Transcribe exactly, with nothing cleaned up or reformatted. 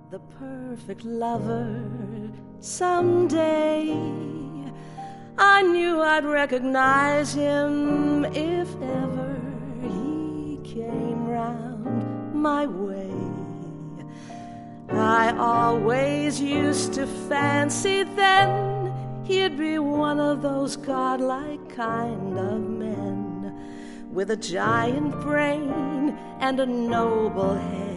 the perfect lover someday. I knew I'd recognize him if ever he came round my way. I always used to fancy then he'd be one of those godlike kind of men, with a giant brain and a noble head.